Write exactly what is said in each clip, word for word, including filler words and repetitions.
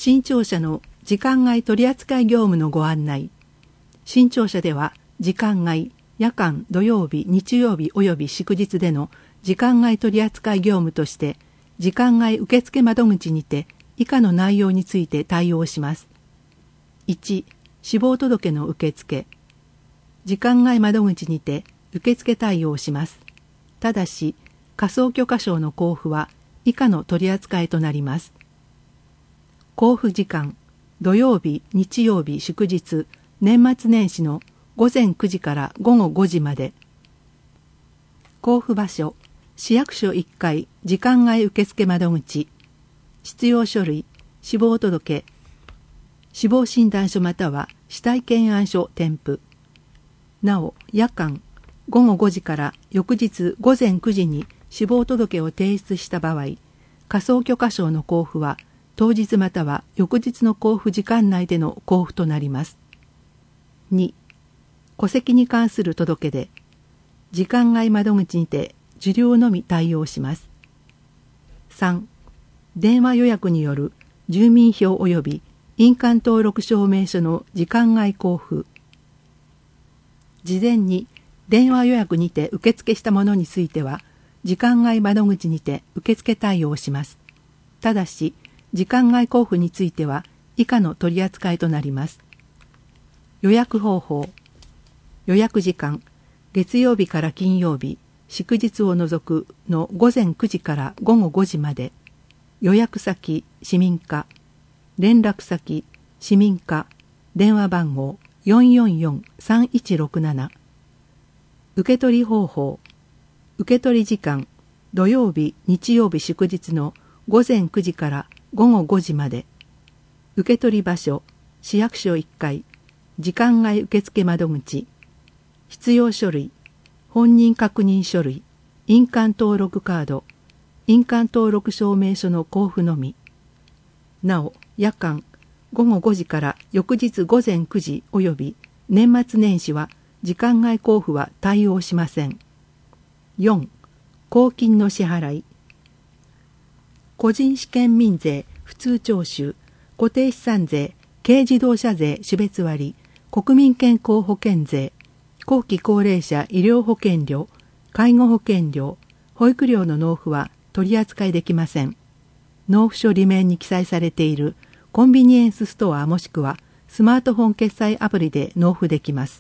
新庁舎の時間外取扱業務のご案内。新庁舎では時間外、夜間、土曜日、日曜日及び祝日での時間外取扱業務として、時間外受付窓口にて以下の内容について対応します。いち、死亡届の受付。時間外窓口にて受付対応します。ただし、火葬許可証の交付は以下の取り扱いとなります。交付時間、土曜日、日曜日、祝日、年末年始の午前くじから午後ごじまで。交付場所、市役所いっかい時間外受付窓口。必要書類、死亡届、死亡診断書または死体検案書添付。なお、夜間、ごごごじから翌日午前くじに死亡届を提出した場合、火葬許可証の交付は当日または翌日の交付時間内での交付となります。に、戸籍に関する届け出。時間外窓口にて受領のみ対応します。さん、電話予約による住民票及び印鑑登録証明書の時間外交付。事前に電話予約にて受付したものについては、時間外窓口にて受付対応します。ただし、時間外交付については以下の取り扱いとなります。予約方法。予約時間、月曜日から金曜日、祝日を除くの午前くじから午後ごじまで。予約先、市民課。連絡先、市民課。電話番号 よんよんよんさんいちろくなな。受取方法。受取時間、土曜日、日曜日祝日の午前くじから午後ごじまで。受取場所、市役所いっかい、時間外受付窓口。必要書類、本人確認書類、印鑑登録カード、印鑑登録証明書の交付のみ。なお、夜間、ごごごじから翌日午前くじ及び年末年始は時間外交付は対応しません。よん、公金の支払い。個人試験民税、普通徴収、固定資産税、軽自動車税種別割、国民健康保険税、後期高齢者医療保険料、介護保険料、保育料の納付は取り扱いできません。納付書裏面に記載されているコンビニエンスストアもしくはスマートフォン決済アプリで納付できます。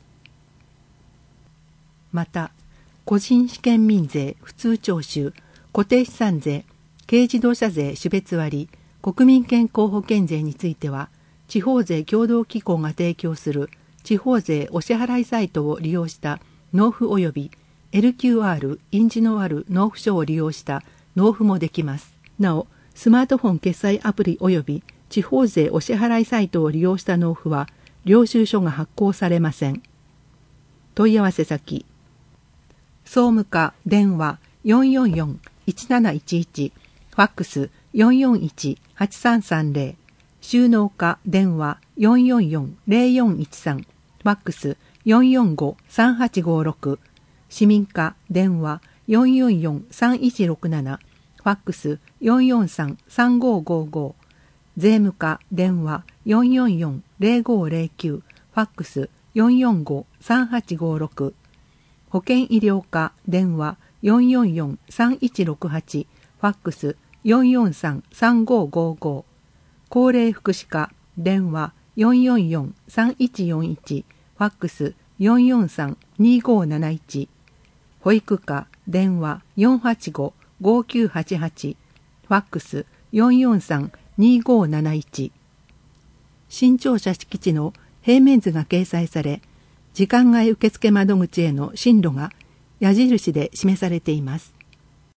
また、個人試験民税、普通徴収、固定資産税、軽自動車税種別割、国民健康保険税については、地方税協同機構が提供する地方税お支払いサイトを利用した納付及び エルキューアール 印字のある納付書を利用した納付もできます。なお、スマートフォン決済アプリ及び地方税お支払いサイトを利用した納付は領収書が発行されません。問い合わせ先、総務課電話 よんよんよんいちなないちいち、ファックス よんよんいちはちさんさんぜろ、収納課電話 よんよんよんぜろよんいちさん、ファックス よんよんごさんはちごろく、市民課電話 よんよんよんさんいちろくなな、ファックス よんよんさんさんごごご、税務課電話 よんよんよんぜろごぜろきゅう、ファックス よんよんごさんはちごろく、保健医療課電話 よんよんよんさんいちろくはち、ファックス よんよんさんさんごごご、高齢福祉課電話 よんよんよんさんいちよんいち、ファックス よんよんさんにごなないち、保育課電話 よんはちごごきゅうはちはち、ファックス よんよんさんにごなないち。新庁舎敷地の平面図が掲載され、時間外受付窓口への進路が矢印で示されています。